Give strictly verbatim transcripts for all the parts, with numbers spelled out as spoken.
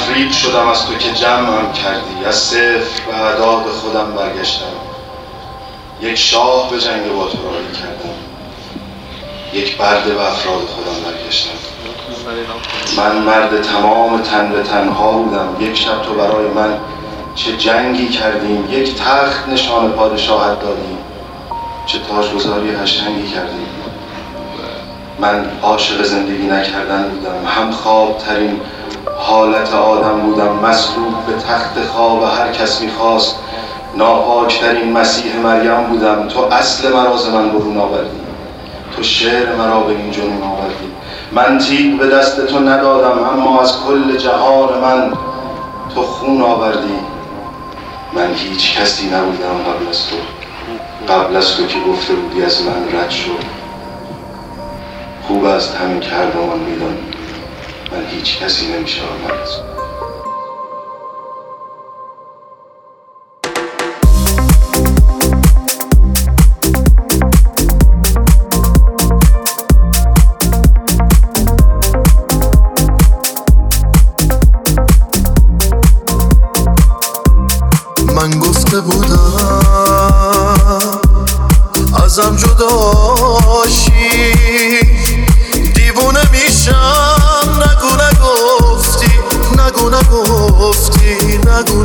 تفریق شدم از تو که جمعم کردی، از صفر به اعداد خودم برگشتم. یک شاه به جنگ با تو راهی کردم، یک برده به افراد خودم برگشتم. من مرد تمام تن به تنها بودم، یک شب تو برای من چه جنگی کردیم، یک تخت نشان پادشاهت دادیم، چه تاجگذاری قشنگی کردیم. من عاشق زندگی نکردن بودم، هم خواب ترین حالت آدم بودم، مسلوب به تخت خواب هر کس میخواست، ناپاک ترین مسیح مریم بودم. تو اصل مراز من برون آوردی، تو شعر مرا به این جنون آوردی. من تیغ به دست تو ندادم، اما از کل جهان من تو خون آوردی. من هیچ کسی نبودم قبل از تو، قبل از تو که گفته بودی از من رد شو. خوب است همین که هر دومان میدان من هیچ کسی نمیشه آمد از تو. من گفته بودم ازم جداشی، دیوونه میشم، نگو نگفتی، نگو نگفتی، نگو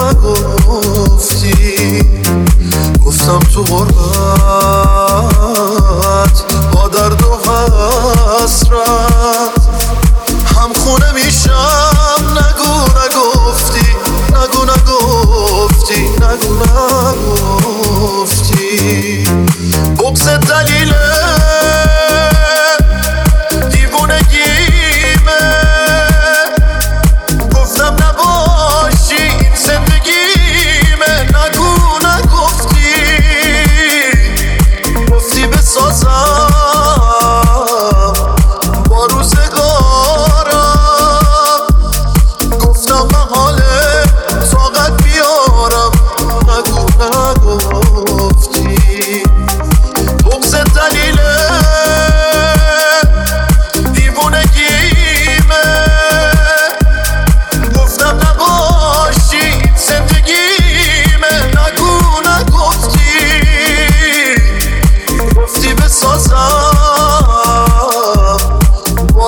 نگفتی. گفتم تو غربت با درد و حسرت هم خونه میشم، نگو نگفتی، نگو نگفتی، نگو نگفتی. بغض دلیله دیوونگیمه، گفتم نباشی این زندگیمه، نگو نگفتی. گفتی بسازم با روزگارم، گفتم محاله طاقت بیارم، نگو نگفتی. بغض دلیله دیوونگیمه، گفتم نباشی این زندگیمه، نگو نگفتی. گفتی بسازم با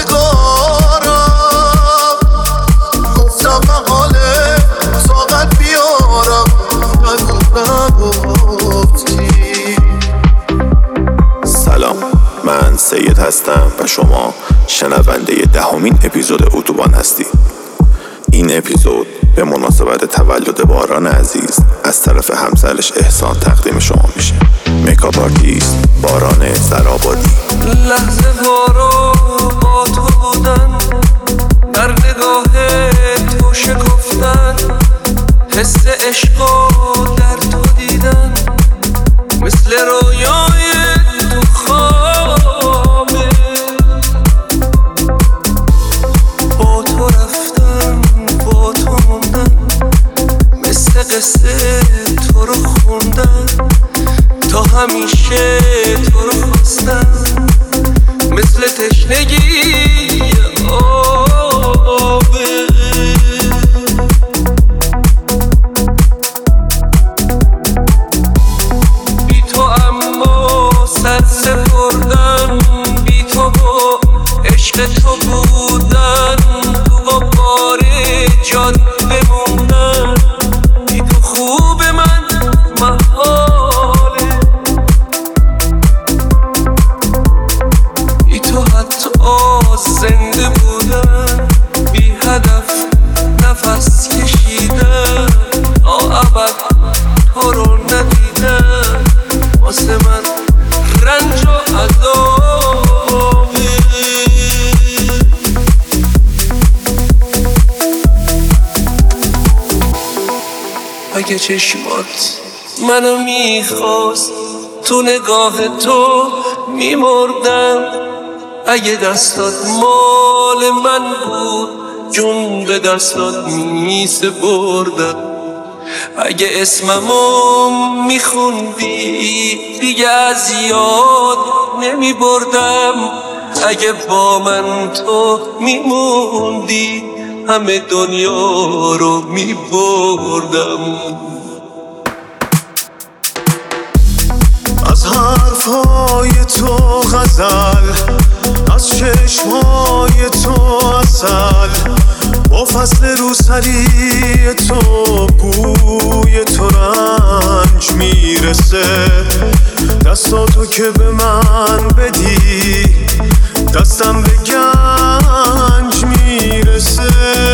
روزگارم، گفتم محاله طاقت بیارم، نگو نگفتی. سلام، من سید هستم و شما شنونده دهمین اپیزود اتوبان هستید. این اپیزود به مناسبت تولد باران عزیز از طرف همسرش احسان تقدیم شما میشه. میکاپ آرتیست باران سرآبادی. لحظه وارو با تو بودن، در نگاه تو شکفتن، حس عشقو در تو دیدن، مثل رویای تو خوابه. با تو رفتم با تو موندم، مثل قصه تو رو خوندم، تا همیشه تو رو خواستم، مثل تشنگی آبه. بی تو اما سر سپردم، بی تو با عشق تو بودن، تو با بار جان بموندن. بی تو خوب من محاله، بی تو حتی زنده بودن، بی هدف نفس کشیدن، تا ابد تو رو ندیدن، واسه من رنج و عذابه. اگه چشمات منو میخواست، تو نگاه تو میمردم. اگه دستات مال من بود، جون به دستات میسپردم. اگه اسممو میخوندی، دیگه از یاد نمیبردم. اگه با من تو میموندی، همه دنیا رو میبردم. از حرفای تو غزل، از چشمای تو عسل، با فصل روسری تو بوی تو رنج میرسه. دستاتو که به من بدی دستم به گنج میرسه.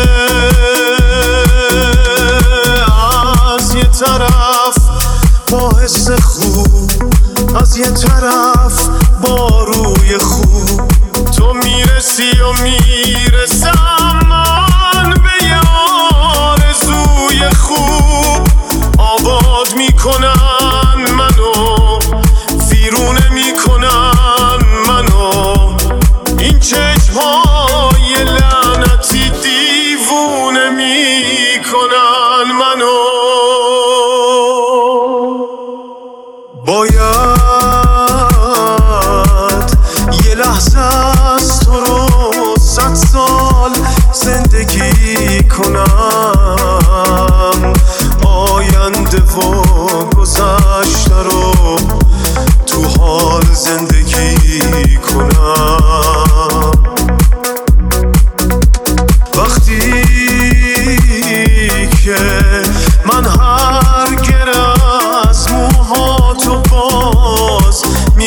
از یه طرف با حس خوب، از یه طرف با روی خوب، تو میرسی و میرسم من به یه آرزوی خوب. آباد میکنن منو، ویرونه میکنن منو، این چشمای لعنتی دیوونه میکنن منو. باید یه لحظه از تو رو صد سال زندگی کنم، آینده و گذشته رو تو حال زندگی کنم. وقتی که من هر گره از موهاتو باز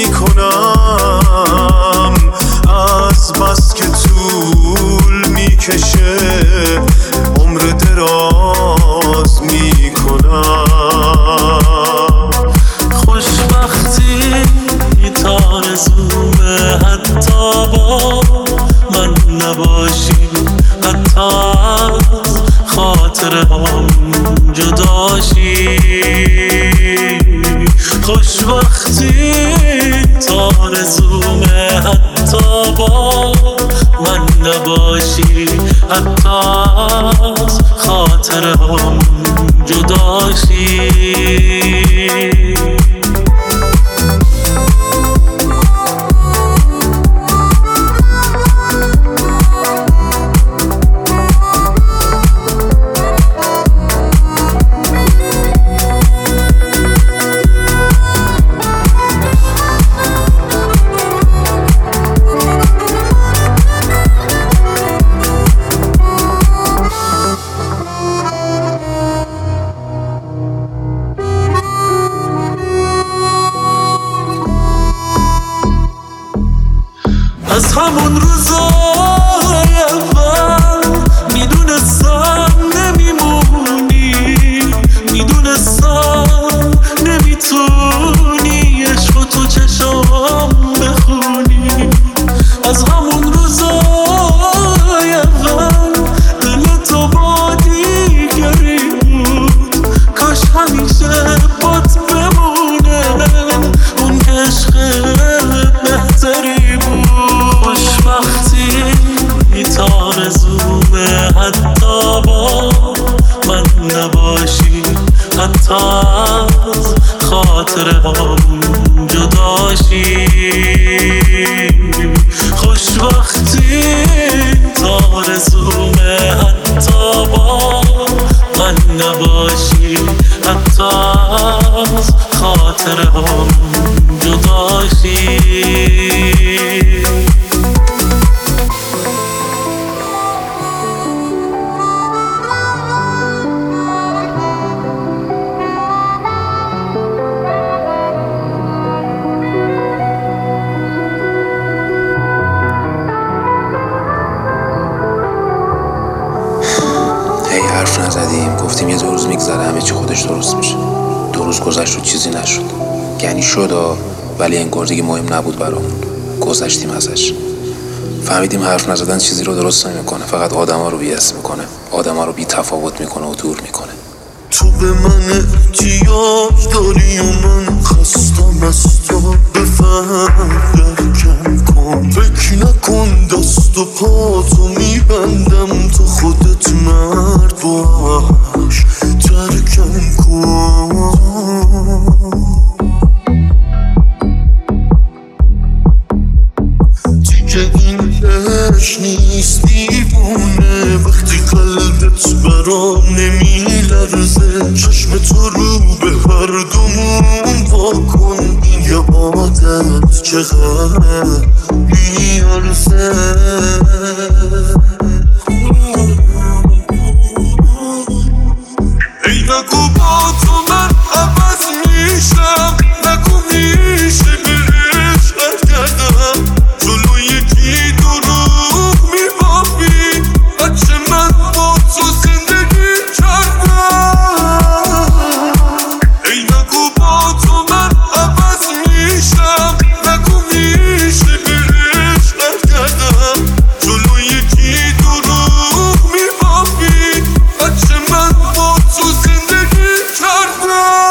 میکنم، از بس که طول میکشه عمر دراز میکنم. خوشبختی تارزومه حتی با من نباشی، حتی از خاطره هم جداشی. خوشبختی تارزومه حتی با من نباشی، حتی از خاطره هم جداشی. از همون روزای اول میدونستم نمیمونی، میدونستم نمیتونی عشق تو چشام بخونی. از همون روزای اول دل تو با دیگری بود، کاش همیشه بات بمونه اون عشق بهتری بود. خوشبختی تارزومه حتی با من نباشی، حتی از خاطره هم جداشی. خوشبختی تارزومه حتی با من نباشی، حتی از خاطره هم جداشی. حرف نزدیم، گفتیم یه دو روز میگذره همه چی خودش درست میشه. دو روز گذشت و چیزی نشد. یعنی شد ولی انگار دیگه مهم نبود برامون. گذشتیم ازش. فهمیدیم حرف نزدن چیزی رو درست نمیکنه، فقط آدما رو بی‌اس میکنه، آدما رو بی تفاوت میکنه و دور میکنه. تو به من احتیاج داری و من خستم از تو، بفهم درکم کن، فکر نکن دست و پا تو میبندم، تو خودت مرد باش ترکم کن. که این عشق نیست دیوونه، وقتی قلبت برام نمیلرزه، چشم تو رو به هر دومون واکن، این یه عادت چقدر میارزه. ای نگو با تو من عوض میشم، نگو میشه به عشقت کردم، جلو یکی دروغ میبافی، بچه من با تو زندگی کردم. ای نگو با تو من عوض میشم، نگو میشه به عشقت کردم، جلو یکی دروغ میبافی، بچه من با تو زندگی کردم.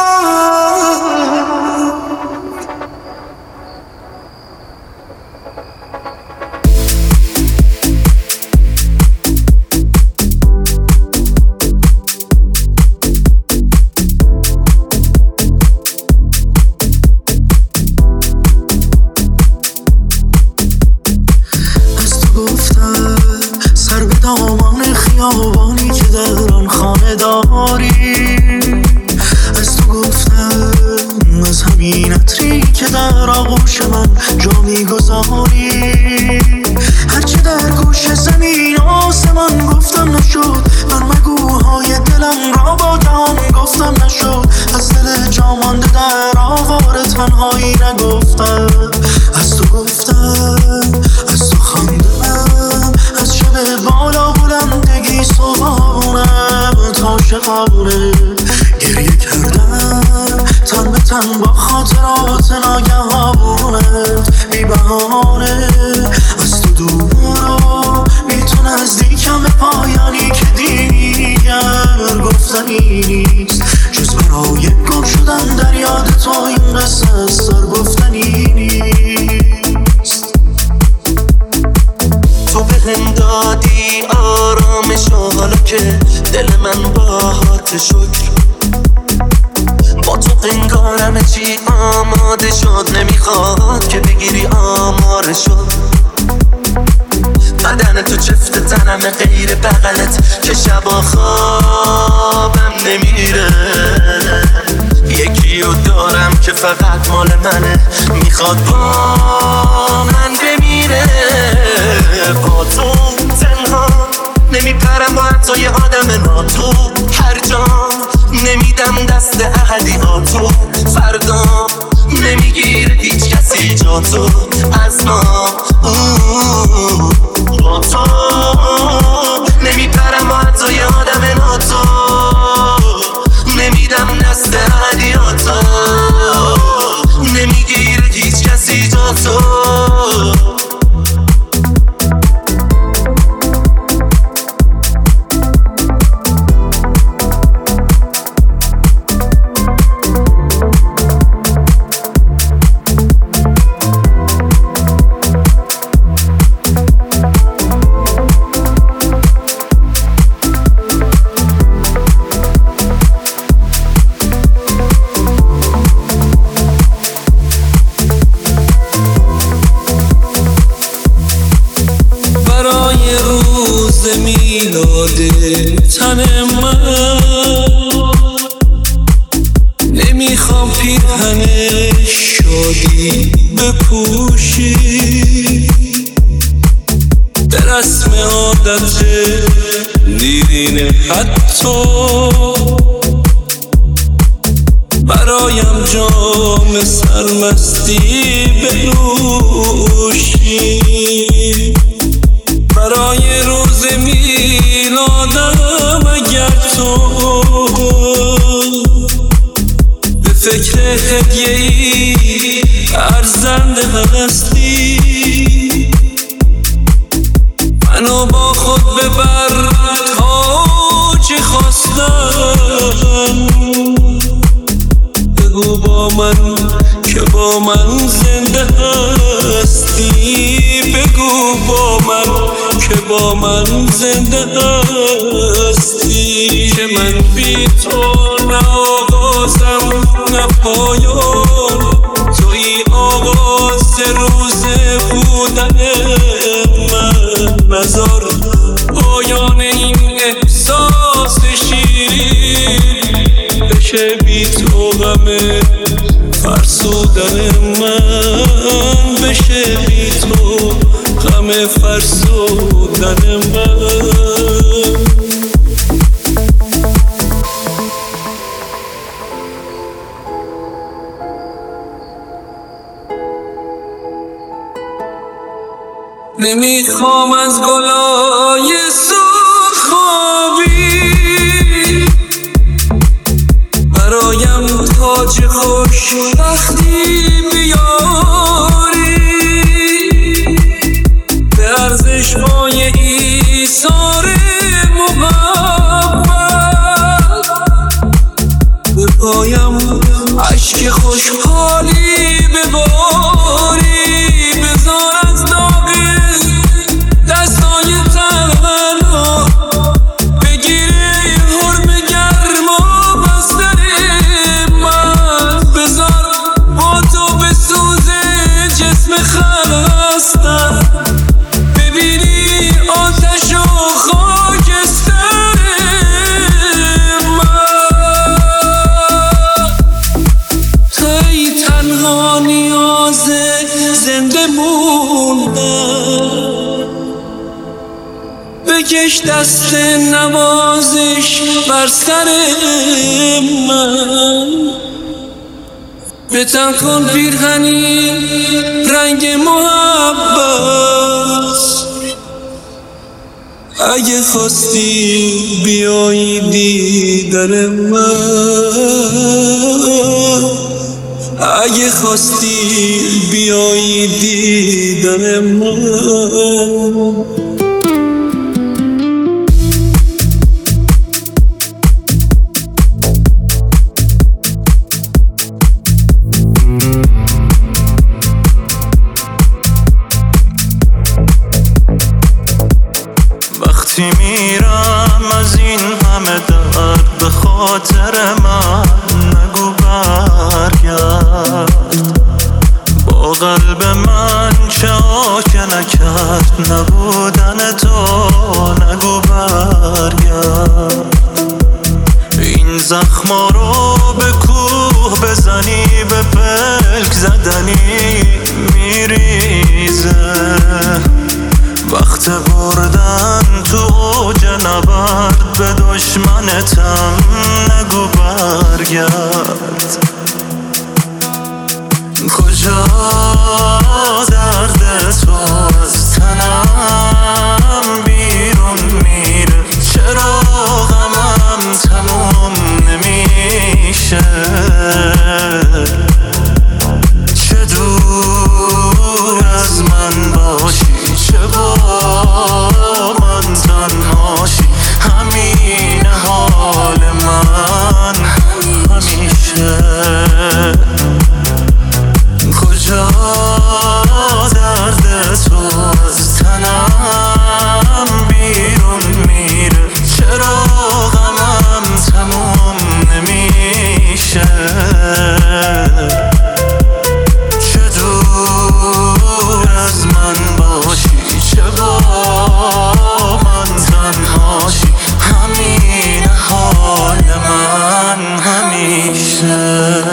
از تو گفتم سر به دامان خیابانی که در آن خانه داری، از تو گفتم از همین عطری که در آغوش من جا میگذاری، هرچه در گوش زمین آسمان گفتم نشد، من مگوهای دلم را با جهان گفتم نشد، از دل جا مانده در آوار تنهایی نگفتم. از تو گفتم از تو خواندم، از شب بالا بلندگی صبحانم تا شقابونه گریه کردم، تن به تن با خاطرات ناگهانت بی بهانه. از تو دورم بی تو نزدیکم به پایانی که دیگر گفتنی نیست، جز برای گم شدن در یاد تو این قصه از سر گفتنی نیست. تو به هم دادی آرامش و حالا که دل من با حات شکر، با تو انگارم چی آماده شد، نمیخواد که بگیری آمارشو. بدن تو چفت تنم غیر بغلت که شبا خوابم نمیره، یکی رو دارم که فقط مال منه، میخواد با من بمیره. با تو تنها نمیپرم با حتی یه آدم ناتو، هر جا نمیدم دست احدیاتو، فردا نمیگیره هیچ کسی جا تو از ما. با تو نمیپرم با حتی یه آدم ناتو، نمیدم دست احدیاتو، نمیگیره هیچ کسی جا تو. برای روز میلاد تن من نمیخوام پیرهن شادی بپوشی، به رسم عادت دیرین حتی برایم جام سرمستی بنوشی. برای روز میلادم اگر تو به فکر هدیه‌ای ارزنده هستی، منو با خود ببر تا چه خواستم، بگو با من که با من زنده هستی، بگو با من که با من زنده هستی، که من بی تو نه آغازم نه پایان، توی آغاز روز بودنه. نزار پایان این احساس شیرین بشه بی تو غم فرسودن من، بشه بی تو غم فرسودن من. نمیخوام از گلای سرخابی برایم تاج خوشبختی بیاری، به ارزش‌های ایثار محبت به پایم عشق خوشحالی بباری، بذار از داغ دستای تنها بگیره حرم گرما بستر من، بذار با تو بسوزه جسم خستم، ببینی آتش و خاکستر من. ای تنها نیاز زنده موندن، بکش دست نوازش بر سر من، به تن کن پیرهنی رنگ محبت، اگه خواستی بیایی دیدن من، اگه خواستی بیایی دیدن من. وقتی میرم از این همه درد به خاطر من نگو برگرد، با قلب من چه آکه نکرد نبودن تو نگو برگرد. این زخما رو به کوه بزنی به پلک زدنی میریزه، وقت بردن تو اوج نبرد به دشمنتم نگو برگرد. کجا درد تو از تنم بیرون میره، چرا غمم تموم نمیشه، چه دور از من باشی چه با من تنهاشی، همین حال من همیشه. کجا درد تو از تنم بیرون میره، چرا غمم تموم نمیشه، چه دور از من باشی چه با من تنهاشی، همین حال من همیشه.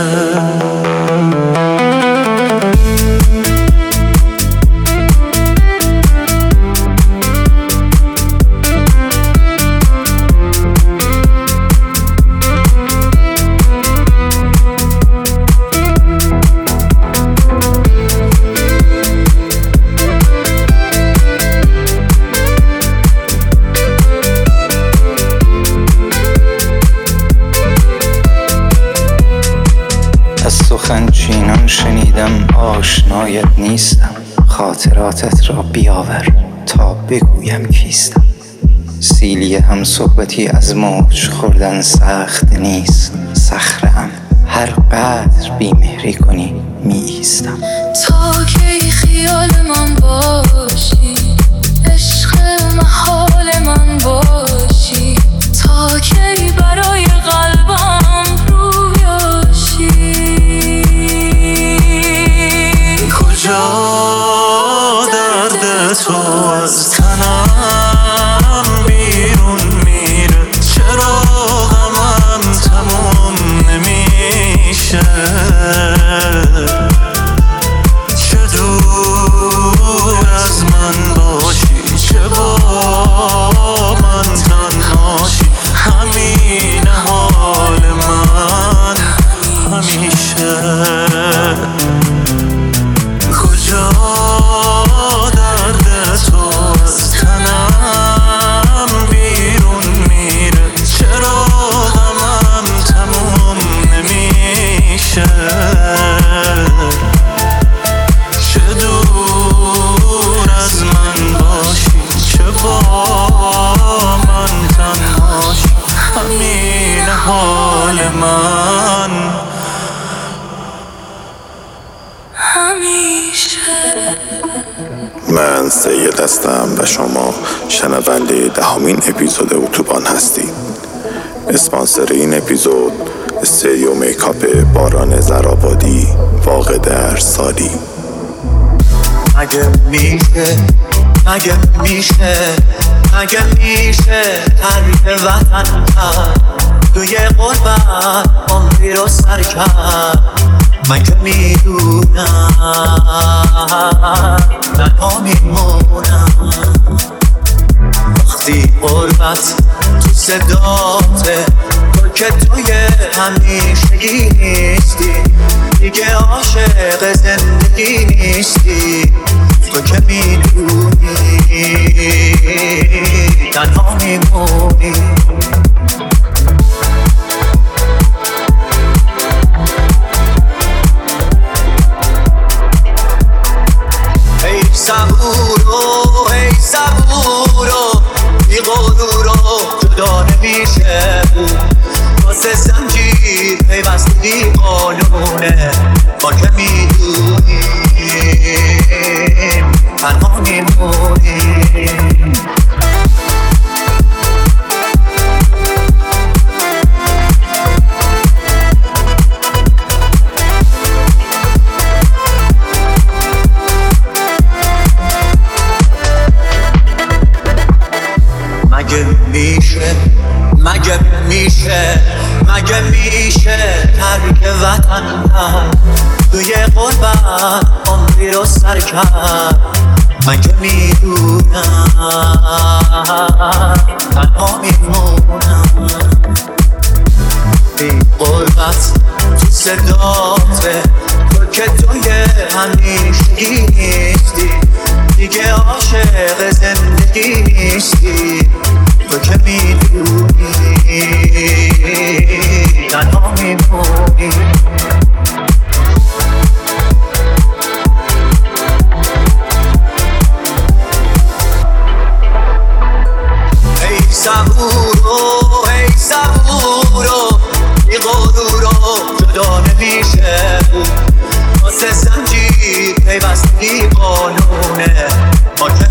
سخنچینان شنیدم آشنایت نیستم، خاطراتت را بیاور تا بگویم کیستم. سیلی هم صحبتی از موج خوردن سخت نیست، صخره‌ام هر قدر بیمهری کنی می ایستم. تا کی خیال من باشی، عشق محال من باشی، تا کی برای قلبم رویاشی. کجا درد تو از تنم من سید هستم و شما شنونده دهمین اپیزود اتوبان هستید. اسپانسر این اپیزود استریو میکاپ باران زرآبادی واقع در سالی. مگه میشه مگه میشه مگه میشه ترک وطن کرد توی غربت عمری رو سر کرد. من که میدونم تنها میمونم وقتی غربت تو صداته، تو که توی همیشگی نیستی، دیگه عاشق زندگی نیستی. تو که میدونی تنها میمونی. ای صبورو ای صبورو بی غرورو جدا نمیشه بود، واسه زنجیر پیوستگی قانونه. ما که میدونیم تنها میمونیم. مگه میشه مگه میشه مگه میشه ترک وطن کرد توی غربت عمری رو سر کرد. من که میدونم تنها میمونم. این غربت تو صداته، تو که توی همیشگی نیستی، دیگه عاشق زندگی نیستی. تو که میدونی تنها میمونی. ای صبورو ای صبورو بی غرورو جدا نمیشه بود، واسه زنجیر پیوستگی قانونه. ما که